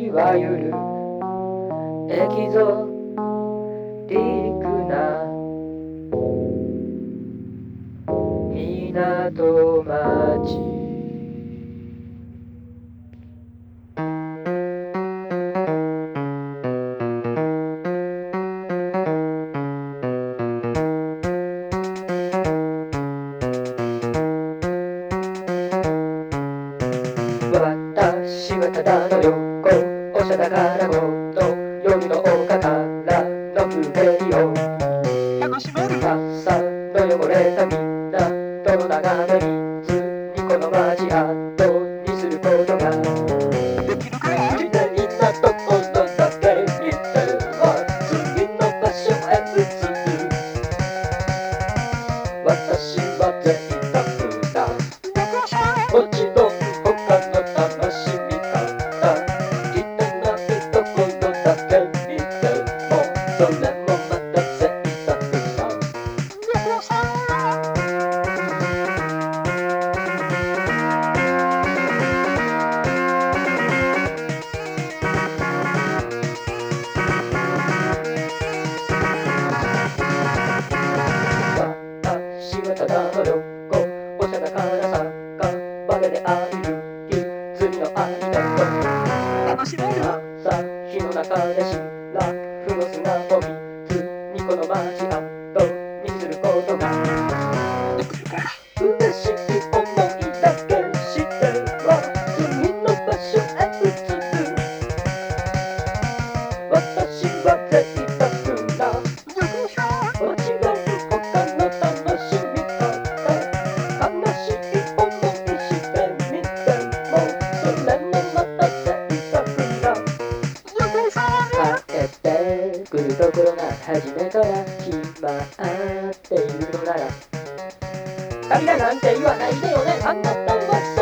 いわゆるエキゾティックな港町。私はただの旅行者だからこの夜の丘からの風景を楽しめる。朝の汚れた港の眺め水にこの街後にすることができるから。綺麗なところだけ見ては次の場所へ移る。私は贅沢だ。もちろん他の楽しみ方汚いところだけ見てもそれもまた贅沢さ。私はただの旅行者だからさバレで浴びる罪の間と楽しめる。朝日の中でシラフの砂を水にこの街跡にすることが嬉しい思いだけしては次の場所へ移る。私は贅沢なもちろん他の楽しみ方悲しい思いしてみてもそれもまた贅沢な。帰ってくるところが初めから決まっているのなら旅だなんて言わないでよね。あなたは